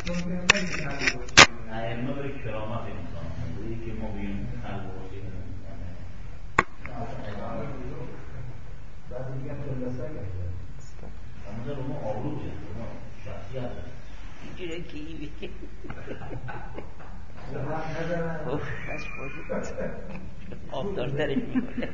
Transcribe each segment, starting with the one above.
ائمه به کرامت انسان هستند که ما بگیم قلب و واسه بعد میگم خلاصه کرده اما رو ما آروز هست ما شخصیت هست اینجوره که این بگه بس باشید آفتاردرش میکنه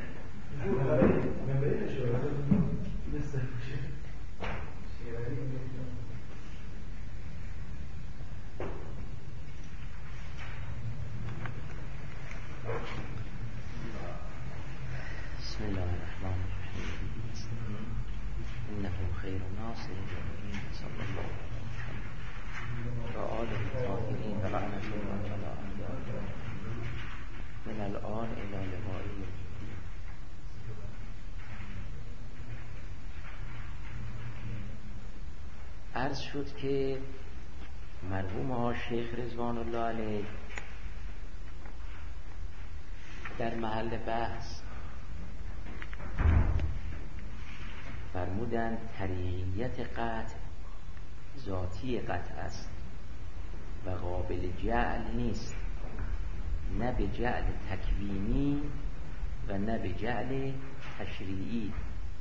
بسم الله الرحمن الرحیم انه خیر ناصر صلی الله علیه و آله الطاهرین و لعنة الله علی اعدائهم من الآن الی لقائه. عرض شد که مرحوم ها شیخ رضوان الله علیه در محل بحث فرمودند طریقیت قطع ذاتی قطع است و قابل جعل نیست، نه به جعل تکوینی و نه به جعل تشریعی.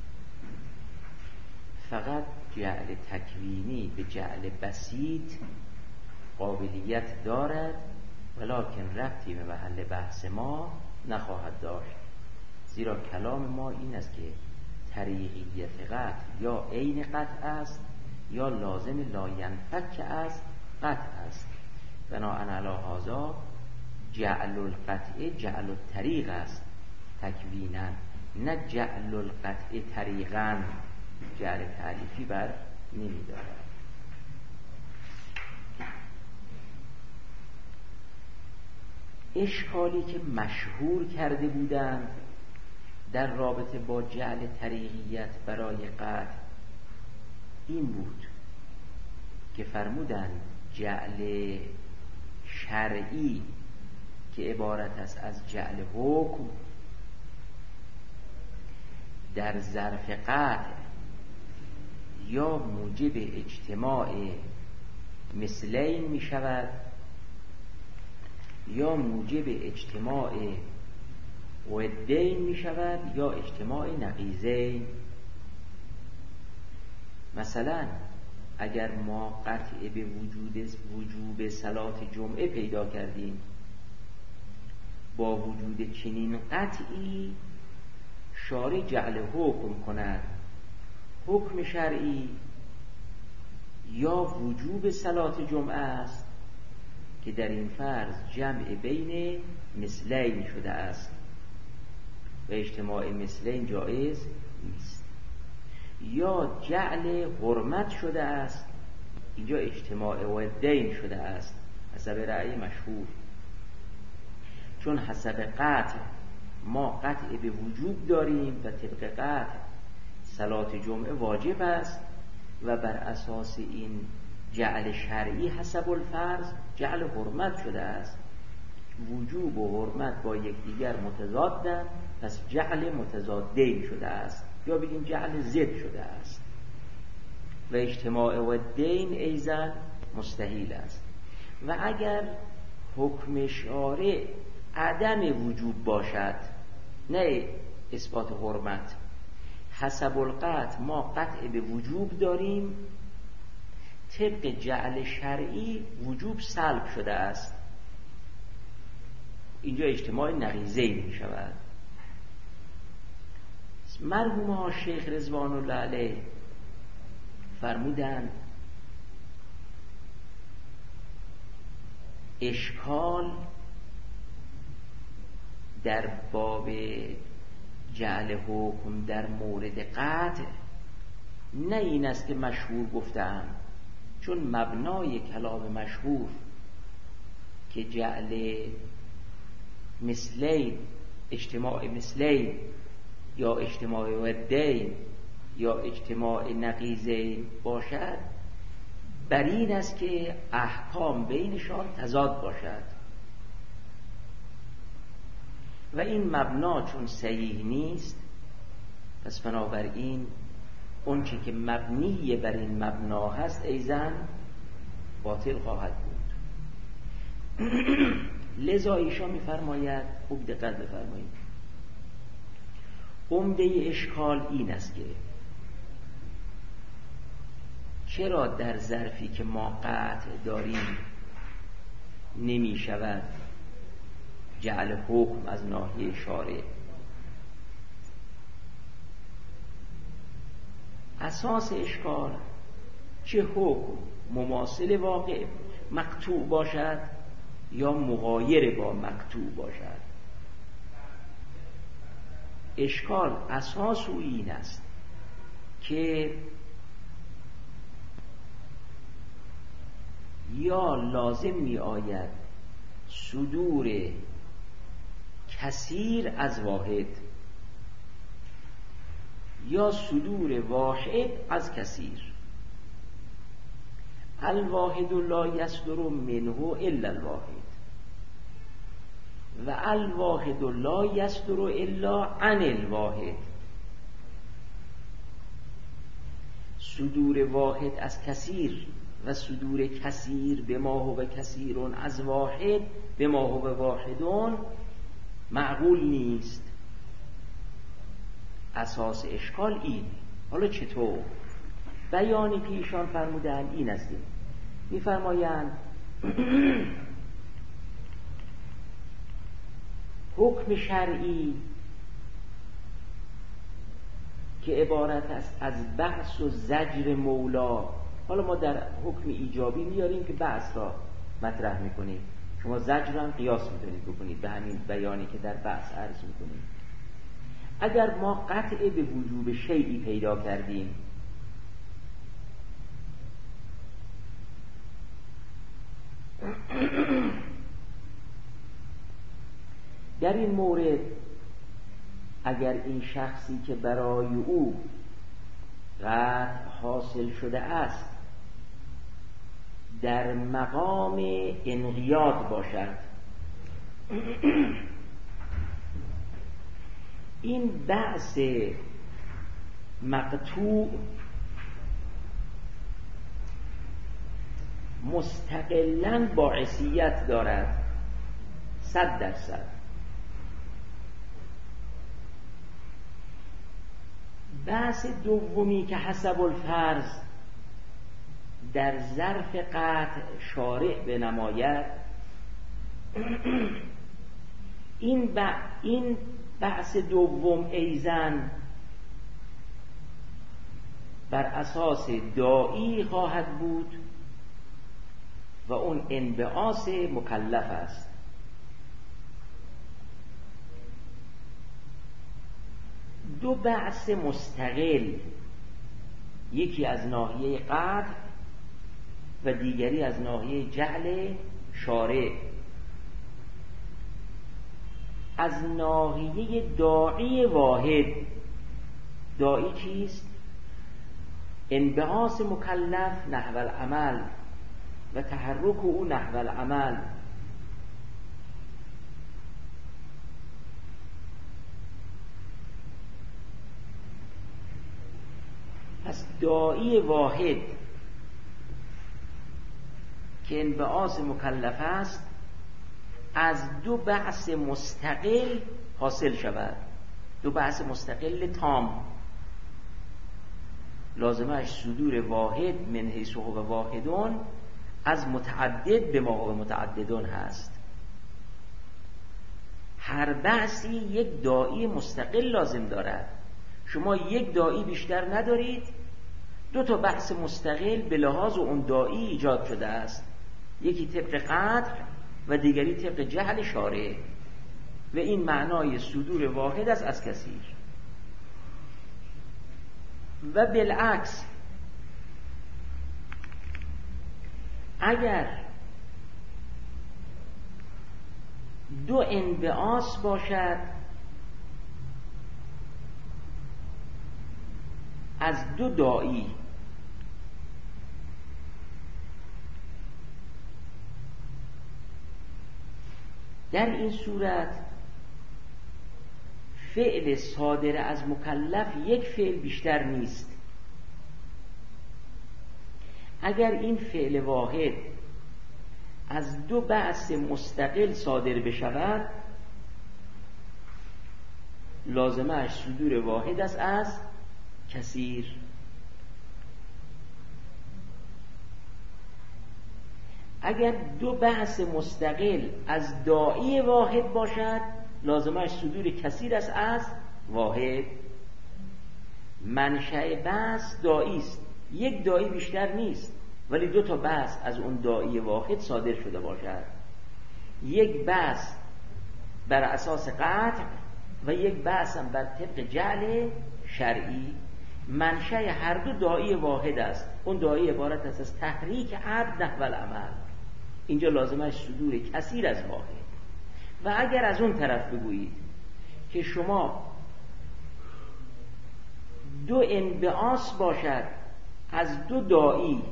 فقط جعل تکوینی به جعل بسیط قابلیت دارد ولکن ربطی به محل بحث ما نخواهد داشت، زیرا کلام ما این است که طریقیت قطع یا عین قطع است یا لازم لاینفک است قطع است. بناهن علی هذا جعل القطع جعل الطریق است تکوینا، نه جعل القطع طریقا. جعل تعلیفی بر نمی دارد. اشکالی که مشهور کرده بودند در رابطه با جعل طریقیت برای قطع این بود که فرمودند جعل شرعی که عبارت است از جعل حکم در ظرف قطع یا موجب اجتماع مثلین می شود یا موجب اجتماع ودین می شود یا اجتماع نقیضین. مثلا اگر ما قطع به وجوب صلات جمعه پیدا کردیم، با وجود چنین قطعی شارع جعل حکم کند، حکم شرعی یا وجوب صلات جمعه است که در این فرض جمع بین مثلین شده است و اجتماع مثلین جایز نیست، یا جعل حرمت شده است، اینجا اجتماع ودین شده است حسب رأی مشهور. چون حسب قطع ما قطع به وجوب داریم و طبق قطع صلات جمعه واجب است و بر اساس این جعل شرعی حسب الفرض جعل حرمت شده است. وجوب و حرمت با یکدیگر متضادند، پس جعل متضادین شده است یا بگیم جعل ضد شده است و اجتماع و دین ایضا مستحیل است. و اگر حکم شارع عدم وجوب باشد نه اثبات حرمت، حسب القطع ما قطع به وجوب داریم، طبق جعل شرعی وجوب سلب شده است، اینجا اجتماع نقیضین می شود. مرحوم ها شیخ رضوان الله علیه فرمودند اشکال در باب جعل حکم در مورد قطع نه این است که مشهور گفتم، چون مبنای کلام مشهور که جعل مثلین اجتماع مثلین یا اجتماع ودین یا اجتماع نقیضین باشد، بر این است که احکام بینشان تضاد باشد و این مبنا چون صحیح نیست، پس بنابراین اون چی که مبنی بر این مبنا هست ایضا باطل خواهد بود. لذا ایشان می‌فرماید، خوب دقت بفرمایید، عمده اشکال این است که چرا در ظرفی که ما قطع داریم نمی شود جعل حکم از ناحیه شارع؟ اساس اشکال چه حکم مماثل واقع مقطوع باشد یا مغایر با مقطوع باشد. اشکال اساس او این است که یا لازم می آید صدور کثیر از واحد یا صدور واحد از کثیر. الواحد لا یصدر منه الا الواحد و الواحد لا یصدر الا عن الواحد. صدور واحد از کثیر و صدور کثیر به ما هو کثیرون از واحد به ما هو واحدون معقول نیست. اساس اشکال این. حالا چطور؟ بیانی که ایشان فرمودن این است، می‌فرمایند حکم شرعی که عبارت است از بحث و زجر مولا. حالا ما در حکم ایجابی میاریم که بحث را مطرح میکنیم، شما زجر هم قیاس میتونید بکنید به همین بیانی که در بحث عرض میکنیم. اگر ما قطع به وجوب شیئی پیدا کردیم، در این مورد اگر این شخصی که برای او قطع حاصل شده است در مقام انقیاد باشد، این بحث مقطوع مستقلاً باعثیت دارد 100%. بحث دومی که حسب الفرض در ظرف قطع شارع بنماید، این بحث دوم ایزن بر اساس داعی خواهد بود و اون انبعاث مکلف است. دو بحث مستقل، یکی از ناحیه قطع و دیگری از ناحیه جعل شارع. از ناحیه داعی واحد، داعی چیست؟ انبعاث مکلف نحو العمل و تحرک او نحو العمل. پس داعی واحد که انبعاث مکلف است از دو بحث مستقل حاصل شود، دو بحث مستقل تام. لازمش صدور واحد من حیث هو واحدون از متعدد به ما هو متعددون هست. هر بحثی یک داعی مستقل لازم دارد. شما یک داعی بیشتر ندارید، دو تا بحث مستقل به لحاظ اون داعی ایجاد شده است، یکی طبق قطع و دیگری طبق جهل شارع، و این معنای صدور واحد است از کثیر. و بالعکس اگر دو انبعاث باشد از دو داعی، در این صورت فعل صادر از مکلف یک فعل بیشتر نیست. اگر این فعل واحد از دو بعث مستقل صادر بشود لازمش صدور واحد است از کثیر. اگر دو بحث مستقل از داعی واحد باشد لازمش صدور کثیر است از واحد. منشأ بحث داعی است، یک داعی بیشتر نیست، ولی دو تا بحث از اون داعی واحد صادر شده باشد، یک بحث بر اساس قطع و یک بحث هم بر طبق جعل شرعی. منشأ هر دو داعی واحد است، اون داعی عبارت است از تحریک عبد نحو العمل. اینجا لازمش صدور کثیر از واحد. و اگر از اون طرف بگویید که شما دو انبعاث باشد از دو داعی،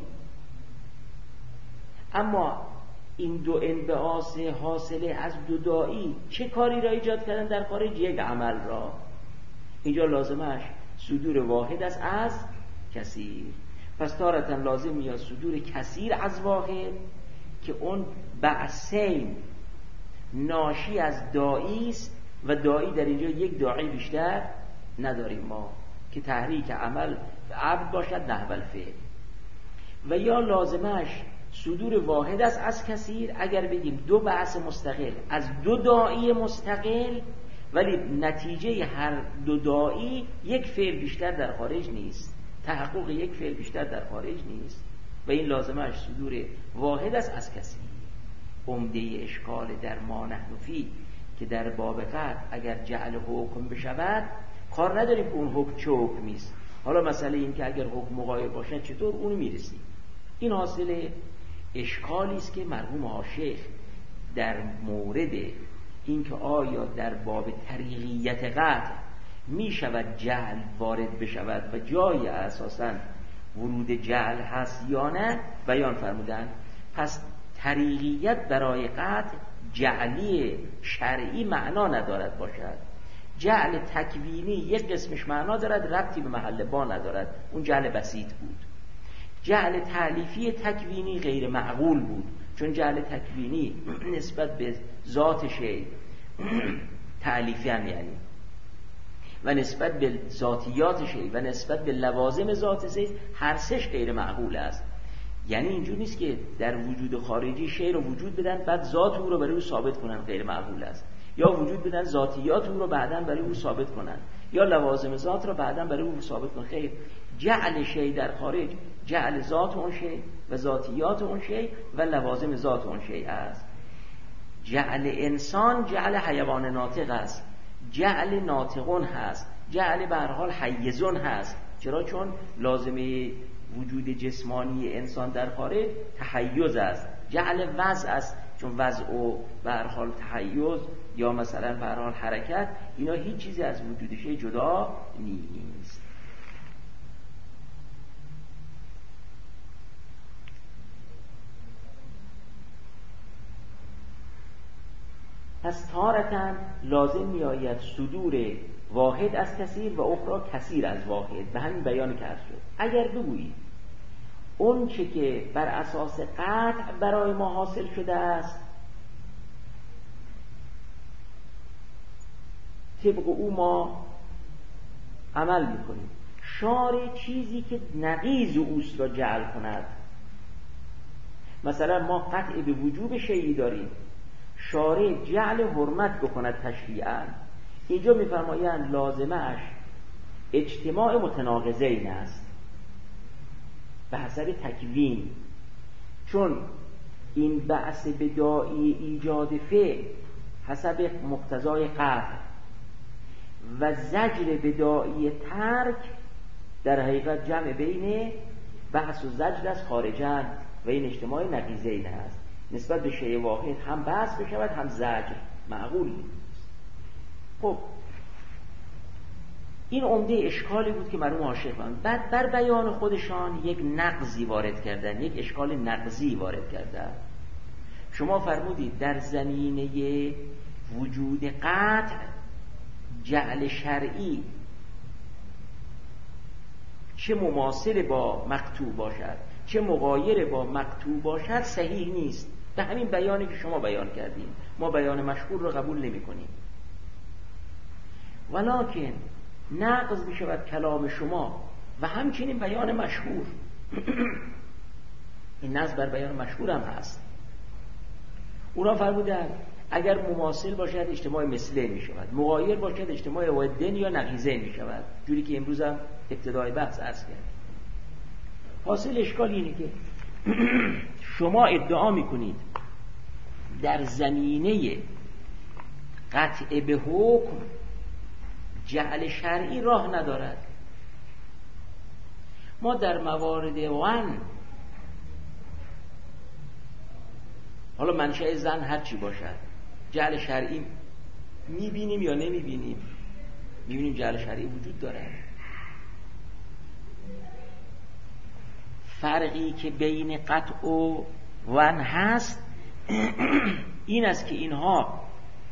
اما این دو انبعاث حاصله از دو داعی چه کاری را ایجاد کردن در خارج؟ یک عمل را. اینجا لازمش صدور واحد است از کثیر. پس تارة لازم میاد صدور کثیر از واحد که اون بعثین ناشی از داعی است و داعی در اینجا یک داعی بیشتر نداریم ما که تحریک عمل عبد باشد نحو الفعل. و یا لازمش صدور واحد است از کثیر اگر بگیم دو بعث مستقل از دو داعی مستقل، ولی نتیجه هر دو داعی یک فعل بیشتر در خارج نیست، تحقق یک فعل بیشتر در خارج نیست، و این لازمش صدور واحد است از کثیر. عمده اشکال در ما نحن فی که در باب قطع اگر جعل حکم بشود کار نداریم که اون حکم چه حکمی است. حالا مسئله این که اگر حکم مغایر باشد چطور اون میرسیم. این حاصل اشکالی است که مرحوم حاشیخ در مورد اینکه آیا در باب طریقیت قطع می شود جعل وارد بشود و جای اساساً ورود جعل هست یا نه بیان فرمودن. پس طریقیت برای قطع جعلی شرعی معنا ندارد باشد. جعل تکوینی یک قسمش معنا دارد، ربطی به محل با ندارد، اون جعل بسیط بود. جعل تألیفی تکوینی غیر معقول بود، چون جعل تکوینی نسبت به ذات شی تألیفی هم یعنی و نسبت به ذاتیات شی و نسبت به لوازم ذات شی هر سش غیر معقول است. یعنی اینجور نیست که در وجود خارجی شی رو وجود بدن بعد ذات او رو برای او ثابت کنن، غیر معقول است. یا وجود بدن ذاتیات او رو بعداً برای او ثابت کنن، یا لوازم ذات رو بعداً برای او ثابت کنن. خیر، جعل شی در خارج جعل ذات اون شی و ذاتیات اون شی و لوازم ذات اون شی است. جعل انسان جعل حیوان ناطق است، جعل ناطقون هست، جعل به هر حال حیزون هست. چرا؟ چون لازمه وجود جسمانی انسان در خارج تحیز است. جعل وضع است، چون وضع و به هر حال تحیز یا مثلا به هر حال حرکت، اینا هیچ چیزی از وجود شی جدا نیست. پس تارتاً لازم می آید صدور واحد از کثیر و اخرى کثیر از واحد. به همین بیان که عرض شد. اگر بگویید اون چه که بر اساس قطع برای ما حاصل شده است طبق او ما عمل میکنیم، شارع چیزی که نقیض اوست را جعل کند. مثلا ما قطع به وجوب شیئی داریم، شارع جعل حرمت بکند تشریعاً. اینجا میفرمایند لازمش اجتماع متناقضین است به حسب تکوین، چون این بعث بداعی ایجاد فعل حسب مقتضای قطع و زجر بداعی ترک در حقیقت جمع بین بحث و زجر از خارجن و این اجتماع نقیضین است. نسبت به شیء واحد هم بحث بشود هم زجر، معقول نیست. خب این عمده اشکالی بود که مرحوم حاشیه فرمودند. بعد بر بیان خودشان یک نقضی وارد کردن، یک اشکال نقضی وارد کردن. شما فرمودید در زمینه وجود قطع جعل شرعی چه مماثل با مقطوع باشد چه مغایر با مقطوع باشد صحیح نیست. به همین بیانی که شما بیان کردین. ما بیان مشهور رو قبول نمی کنیم. ولکن نقض می شود کلام شما و همچنین بیان مشهور. این نقض بر بیان مشهور هم هست. اونا فرمودن اگر مماثل باشد اجتماع مثلین می شود، مغایر باشد اجتماع ودین یا نقیضین می شود، جوری که امروز هم ابتدای بحث عرض کرد. حاصل اشکال اینه که شما ادعا می کنید در زمینه قطع به حکم جعل شرعی راه ندارد. ما در موارد ون، حالا منشأ زن هر چی باشد، جعل شرعی میبینیم یا نمیبینیم؟ میبینیم جعل شرعی وجود دارد. فرقی که بین قطع و ون هست این است که اینها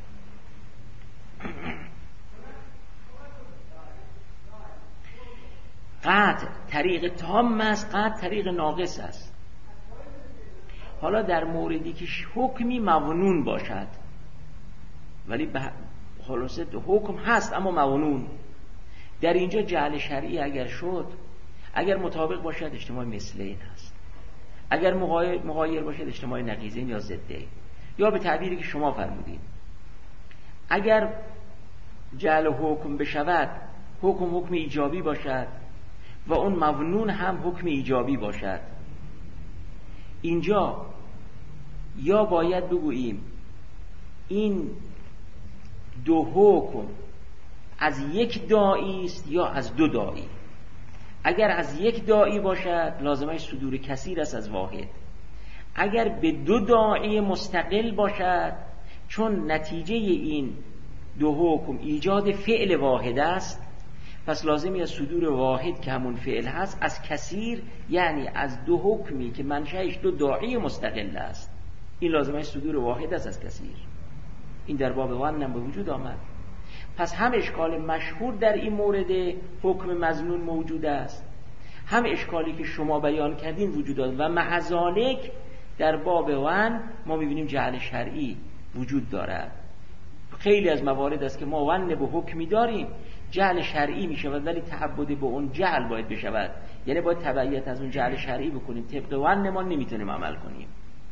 قطع طریق تام است، قطع طریق ناقص است. حالا در موردی که حکمی مظنون باشد، ولی خلاصه حکم هست اما مظنون، در اینجا جعل شرعی اگر شد، اگر مطابق باشد اجتماع مثلین هست، اگر مغایر باشد اجتماع نقیضین یا ضدین، یا به تعبیری که شما فرمودید اگر جعل حکم بشود حکم ایجابی باشد و اون مظنون هم حکم ایجابی باشد، اینجا یا باید بگوییم این دو حکم از یک داعی است یا از دو داعی. اگر از یک داعی باشد لازمش صدور کثیر است از واحد. اگر به دو داعی مستقل باشد، چون نتیجه این دو حکم ایجاد فعل واحد است، پس لازمی از صدور واحد که همون فعل هست از کثیر، یعنی از دو حکمی که منشأش دو داعی مستقل است، این لازمش صدور واحد است از کثیر. این در باب ون به وجود آمد. پس هم اشکال مشهور در این مورد حکم مظنون موجود است، هم اشکالی که شما بیان کردین وجود دارد و مع ذالک در باب ون ما می‌بینیم جعل شرعی وجود دارد. خیلی از موارد است که ما ون به حکمی داریم جعل شرعی می‌شود، ولی تعبد به اون جعل باید بشود، یعنی باید تبعیت از اون جعل شرعی بکنیم، طبق ون ما نمیتونیم عمل کنیم.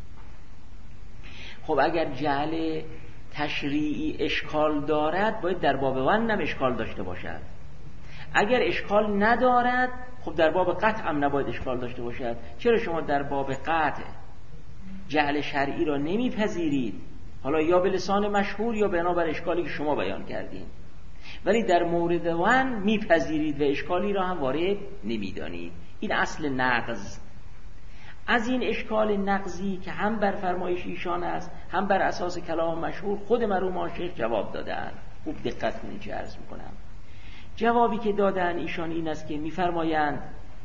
خب اگر جعل تشریعی اشکال دارد باید در باب ون هم اشکال داشته باشد. اگر اشکال ندارد خب در باب قطع هم نباید اشکال داشته باشد. چرا شما در باب قطع جعل شرعی را نمیپذیرید؟ حالا یا به لسان مشهور یا بنابر اشکالی که شما بیان کردین، ولی در مورد ون میپذیرید و اشکالی را هم وارد نمیدانید. این اصل نقض. از این اشکال نقضی که هم بر فرمایش ایشان است هم بر اساس کلام مشهور خود مرحوم شیخ جواب دادن. خوب دقت کنید چه عرض میکنم. جوابی که دادن ایشان این است که میفرمایند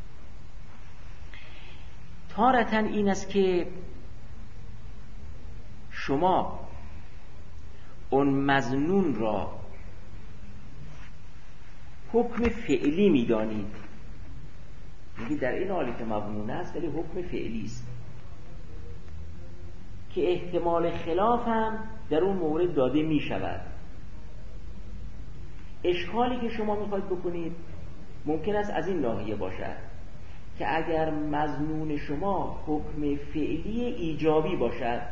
تارةً این است که شما اون مظنون را حکم فعلی میدانید، میگه در این حالی که مظنون است ولی حکم فعلی است که احتمال خلاف هم در اون مورد داده می شود. اشکالی که شما میخواید بکنید ممکن است از این ناحیه باشد که اگر مظنون شما حکم فعلی ایجابی باشد،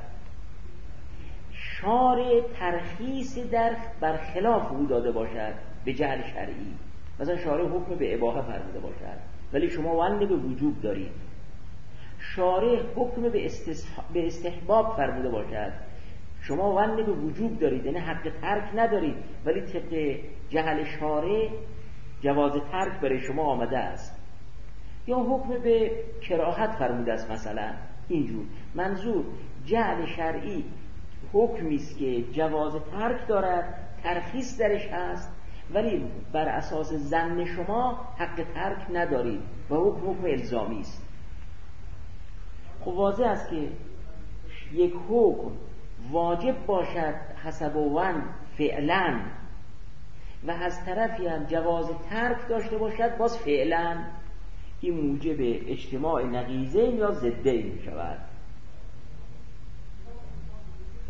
شارع ترخیص در برخلاف او داده باشد به جعل شرعی، مثلا شارع حکم به اباحه فرموده باشد ولی شما ون به وجوب دارید، شارع حکم به استحباب فرموده باشد شما ون به وجوب دارید، یعنی حق ترک ندارید، ولی طبق جعل شارع جواز ترک برای شما آمده است، یا حکم به کراهت فرموده است. مثلا اینجور منظور جعل شرعی حکمی است که جواز ترک دارد، ترخیص درش هست، ولی بر اساس ظن شما حق ترک ندارید و حکم الزامی است. خب واضح است که یک حکم واجب باشد حسب ون فعلا و از طرفی هم جواز ترک داشته باشد باز فعلا، این موجب اجتماع نقیضین یا ضدین می شود.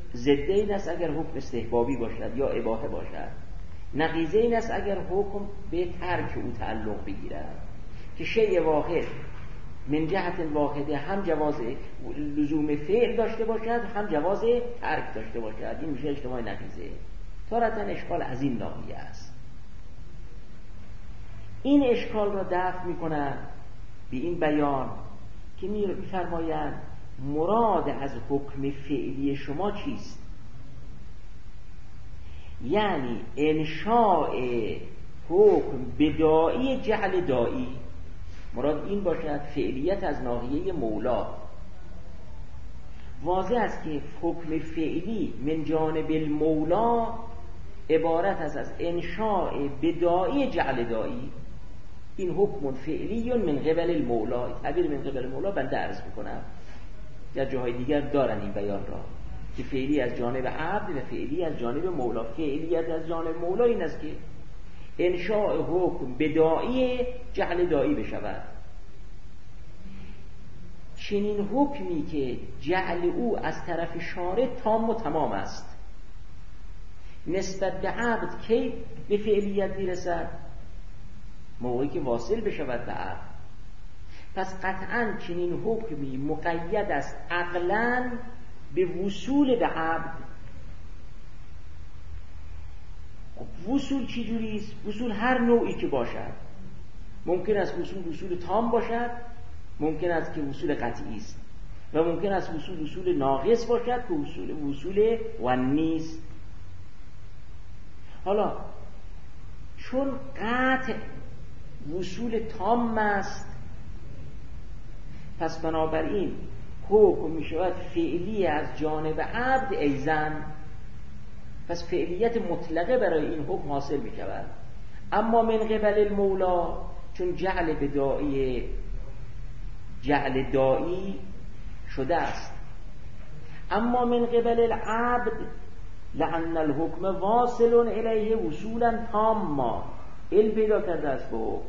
ضد این است اگر حکم استحبابی باشد یا اباحه باشد. نقیضه این است اگر حکم به ترک او تعلق بگیرد که شیء واحد من جهت واحده هم جواز لزوم فعل داشته باشد هم جواز ترک داشته باشد. این میشه اجتماع نقیضه. تارتاً اشکال از این ناحیه است. این اشکال را دفع میکنند به این بیان که میفرمایند مراد از حکم فعلی شما چیست؟ یعنی انشاء حکم بدائی جعل دائی. مراد این باشد فعلیت از ناحیه مولا. واضح است که حکم فعلی من جانب المولا عبارت است از انشاء بدائی جعل دائی. این حکم فعلی من قبل المولا. تعبیر من قبل المولا بنده عرض میکنم، در جاهای دیگر دارن این بیان را که فعلی از جانب عبد و فعلی از جانب مولا. فعلیت از جانب مولا این است که انشاء حکم بدائی جعل دائی بشود. چنین حکمی که جعل او از طرف شارع تام و تمام است، نسبت به عبد کی به فعلیت میرسد؟ موقعی که واصل بشود به عبد. پس قطعاً چنین حکمی مقید است عقلاً به وصول به عبد. وصول چی جوریست؟ وصول هر نوعی که باشد. ممکن است وصول تام باشد، ممکن است که وصول قطعی است، و ممکن است وصول ناقص باشد که وصول ونیست. حالا چون قطع وصول تام است، پس بنابراین حکم می شود فعلی از جانب عبد ایزن. پس فعلیت مطلقه برای این حکم حاصل می شود. اما من قبل المولا چون جعل دائی شده است. اما من قبل العبد لأن الحکم واصل الیه وصولا تاما. علم پیدا کرده است به حکم.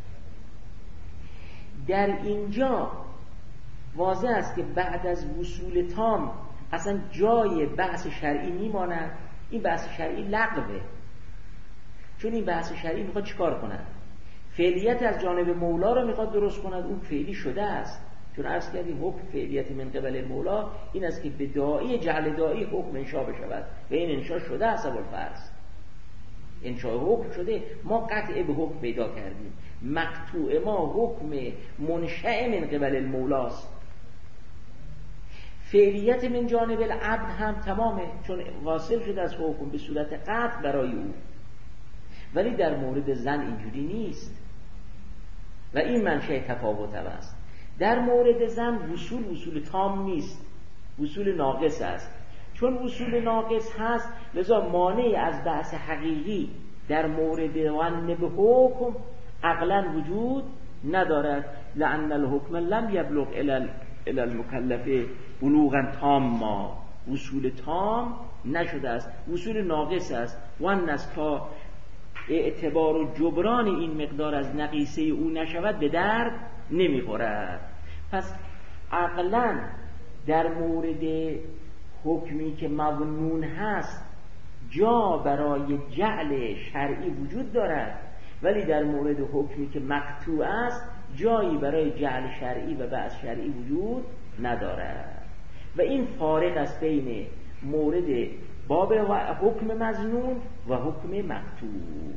در اینجا واضح است که بعد از وصول تام اصلا جای بحث شرعی میماند. این بحث شرعی لغوه. چون این بحث شرعی میخواد چیکار کند؟ فعلیت از جانب مولا رو میخواد درست کند. اون فعلی شده است. چون عرض کردیم حکم فعلیت من قبل مولا این است که به دائی جعل دائی حکم انشاء بشود و این انشاء شده است. الفرض انشاء حکم شده، ما قطع به حکم پیدا کردیم. مقطوع ما حکم منشأ من قبل المولاست. فعلیت من جانب العبد هم تمامه، چون واصل شده از حکم به صورت قطع برای او. ولی در مورد زن اینجوری نیست و این منشأ تفاوت هم است. در مورد زن وصول تام نیست، وصول ناقص است. چون وصول ناقص هست لذا مانعی از بحث حقیقی در مورد ون به حکم عقلا وجود ندارد. لأن الحکم لم یبلغ الی المکلف بلوغا تاما. وصول تام نشده است، وصول ناقص است. ون است تا اعتبار و جبران این مقدار از نقیصه او نشود به درد نمیخورد. پس عقلا در مورد حکمی که مظنون هست جا برای جعل شرعی وجود دارد، ولی در مورد حکمی که مقطوع است جایی برای جعل شرعی و بحث شرعی وجود ندارد. و این فارق است بین مورد باب حکم مظنون و حکم مقطوع.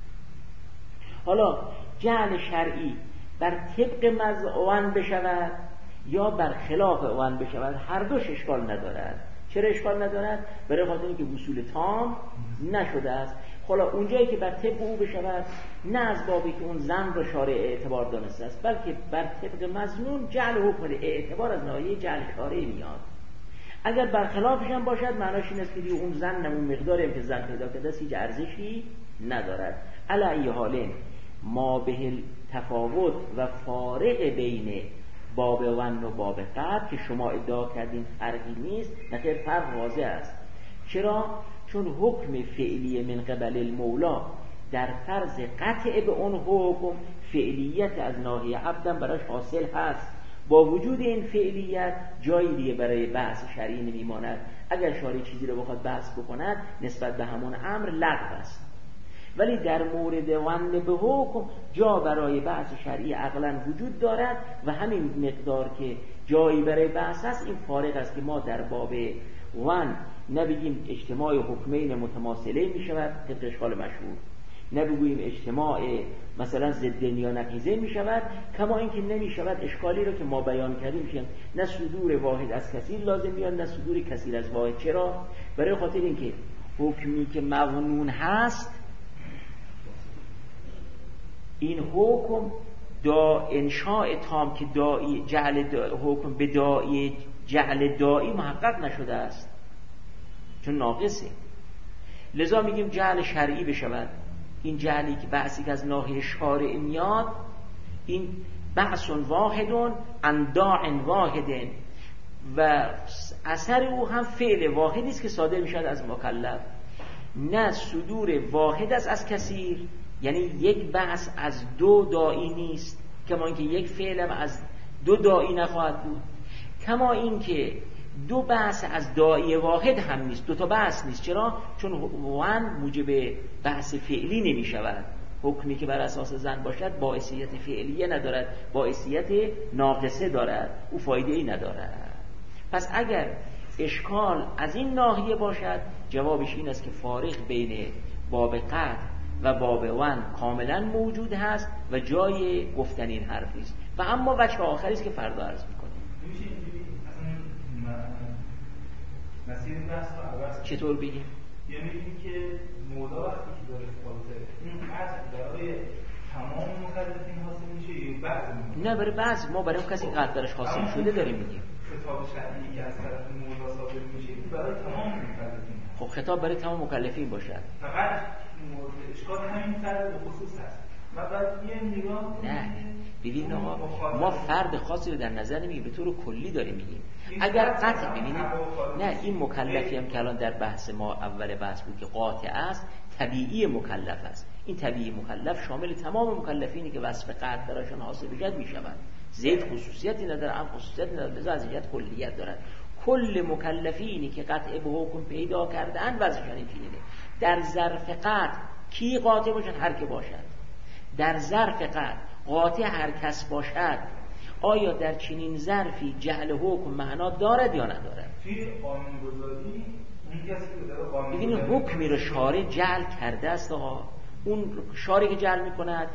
حالا جعل شرعی بر طبق مظنون بشود یا بر خلاف آن بشود، هر دوش اشکال ندارد. چرا اشکال ندارد؟ برای خاطر اینکه وصول تام نشده است. حالا اونجایی که بر طبق او بشود، نه از بابی که اون زن را شارع اعتبار دانسته است، بلکه بر طبق مظنون جعل حکم اعتبار از ناحیه جعل شارع میاد. اگر برخلافش هم باشد معناش این است که اون زن اون مقداری که زن پیدا کرده است هیچ ارزشی ندارد. علی ای حال ما به تفاوت و فارق بین باب ون و باب قطع که شما ادعا کردین فرقی نیست، نخیر فرق واضح است. چرا؟ چون حکم فعلی من قبل المولا در فرض قطع به اون حکم فعلیت از ناحیه عبدم براش حاصل هست. با وجود این فعلیت جایی دیگه برای بحث شرعی نمیماند. اگر شارع چیزی رو بخواد بحث بکند نسبت به همون امر لغو است، ولی در مورد ون به حکم جا برای بحث شرعی عقلا وجود دارد و همین مقدار که جایی برای بحث است این فارق است که ما در باب ون نبگیم اجتماع حکمین متماثله می شود طبق اشکال مشهور، نبگوییم اجتماع مثلا ضدن یا نقیضه می شود، کما اینکه نمی شود اشکالی رو که ما بیان کردیم میشه نه صدور واحد از کثیر لازم بیاد نه صدور کثیر از واحد. چرا؟ برای خاطر اینکه حکمی که مظنون هست این حکم دا انشاء تام که دائی جعل حکم به دائی جعل دائی محقق نشده است چون ناقصه، لذا میگیم جعل شرعی بشود. این جعلی که بحثی که از ناحیه شارع میاد این بحث واحد عن داع واحد و اثر او هم فعل واحدی است که صادر میشد از مکلف، نه صدور واحد است از کثیر، یعنی یک بحث از دو داعی نیست، کما اینکه یک فعل هم از دو داعی نخواهد بود، کما اینکه دو بحث از داعی واحد هم نیست، دو تا بحث نیست. چرا؟ چون وان موجب بحث فعلی نمی شود. حکمی که بر اساس زن باشد باعثیت فعلیه ندارد، باعثیت ناقصه دارد، او فایده ای ندارد. پس اگر اشکال از این ناحیه باشد جوابش این است که فارق بین باب قطع و باب وان کاملا موجود هست و جای گفتن این حرفی است. و اما وجه آخری است که فردا عرض می‌کنیم. مسیر بحث رو عوض چطور بگیم؟ یعنی اینکه مولا وقتی که داره خالصه این قطع برای تمام مکلفین حاصل میشه یا بعضی؟ نه برای بعضی، ما برای اون کسی قطع درش حاصل شده داریم میگیم. خطاب شرعی که از طرف مولا صادر میشه برای تمام مکلفین. خب خطاب برای تمام مکلفین باشد. فقط اشکال همین فرد به خصوص هست. بعد یه نگاه نه ببین آقا ما فرد خاصی رو در نظر نمیگیم، به طور کلی داریم میگیم. اگر قطع ببینید نه این مکلفی هم که الان در بحث ما اول بحث بود که قاطع است طبیعی مکلف است، این طبیعی مکلف شامل تمام مکلفینی که وصف قطع درشان حاصل بشد میشوند. زید خصوصیتی نداره، هم خصوصیتی نداره، لذا از جهت کلیت دارد. کل مکلفینی که قطع به حکم پیدا کردن وضعشان اینجوریه. در ظرف قطع کی قاطع باشد؟ هر که باشد. در ظرف قطع قاطع هر کس باشد. آیا در چنین ظرفی جعل حکم معنا دارد یا ندارد؟ توی قانون‌گذاری اون کسی که داره قانون ببینید حکمی رو شارع جعل کرده است آقا، اون شارع که جعل میکند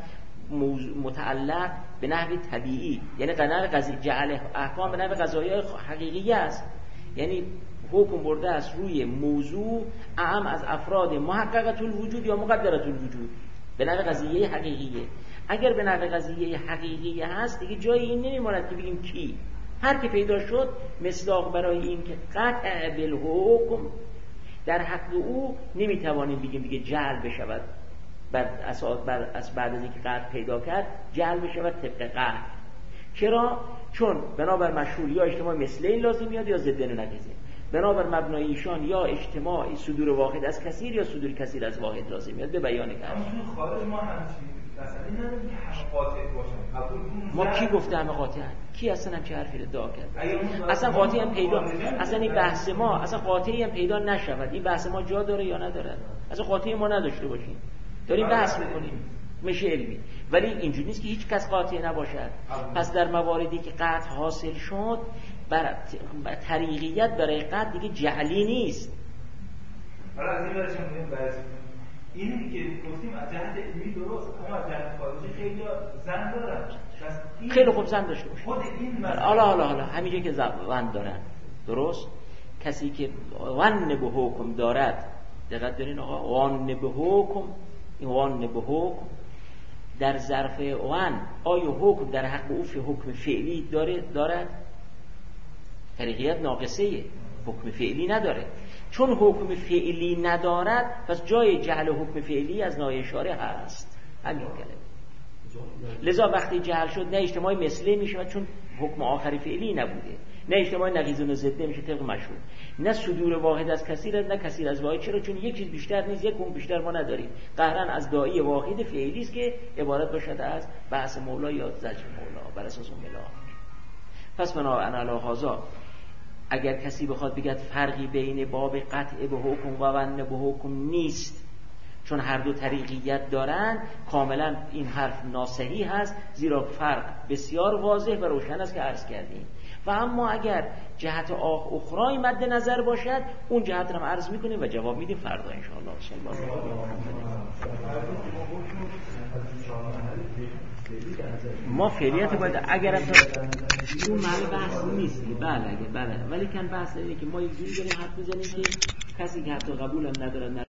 متعلق به نحو طبیعی، یعنی قناع قضیه جعل احکام به نحو قضایای حقیقی است، یعنی حکم برده است روی موضوع اعم از افراد محققة الوجود یا مقدرة الوجود به نحو قضیه حقیقیه. اگر به نحو قضیه حقیقی هست دیگه جایی این نمیماند که بگیم کی، هر که پیدا شد مصداق برای این که قطع بالحکم در حق او نمیتوانیم بگیم دیگه جعل بشود بعد از اینکه قطع پیدا کرد جعل بشود طبق قطع. چرا؟ چون بنابر مشهور یا اجتماع مثل این لازم میاد یا ضدن نقیضه، بنابر مبنای ایشان یا اجتماع صدور واحد از کثیر یا صدور کثیر از واحد لازم میاد به بیان کرد. اما خارج ما همچین مثلا این نداریم که همه قاطع باشن. ما کی گفته همه قاطع هست؟ کی اصلا هم چه حرفی رو ادعا کرد؟ اصلا قاطع هم پیدا، اصلا این بحث ما اصلا قاطعی هم پیدا نشود. این بحث ما جا داره یا نداره؟ اصلا قاطعی ما نداشته باشیم، داریم بحث میکنیم میشه علمی، ولی اینجوری نیست که هیچ کس قاطع نباشد. پس در مواردی که قطع حاصل شد بر طریقیت برای قطع دیگه جعلی نیست. حالا از این برشم بحث اینی که گفتیم از جهت علمی درست، اما از جهت خارجی خیلی زن دارن. خیلی خوب زن داشته باشه. خود این حالا همینجا که زن دارن درست، کسی که ون به حکم دارد، دقت دارین آقا، ون به حکم، این ون به حکم در ظرف ون آیا حکم در حق او حکم فعلی دارد؟ طریقیت ناقصه، حکم فعلی نداره. چون حکم فعلی ندارد پس جای جعل حکم فعلی از ناحیه شارع هست، همین کلمه. لذا وقتی جعل شد نه اجتماع مثله میشه چون حکم آخری فعلی نبوده، نه اجتماع نقیض و ضده میشه طبق مشهور، نه صدور واحد از کثیر نه کثیر از واحد. چرا؟ چون یک چیز بیشتر نیست، یک حکم بیشتر ما نداریم. قهرن از داعی واحد فعلی است که عبارت باشد از بحث مولا یا زجر مولا بر اساس اون ملا. پس بنابراین علی هذا اگر کسی بخواد بگه فرقی بین باب قطع به حکم و ون به حکم نیست چون هر دو طریقیت دارن، کاملا این حرف ناصحیح هست، زیرا فرق بسیار واضح و روشن است که عرض کردیم. و اما اگر جهت اخرای مد نظر باشد، اون جهت رو هم عرض میکنیم و جواب میدیم فردا ان شاء الله. صلی الله علیه و ما فعلیت باید اگر اون محل بحث نیست. بله ولی کن بحث اینه که ما یه جوری داریم حرف میزنیم که کسی که حتی قبول هم نداره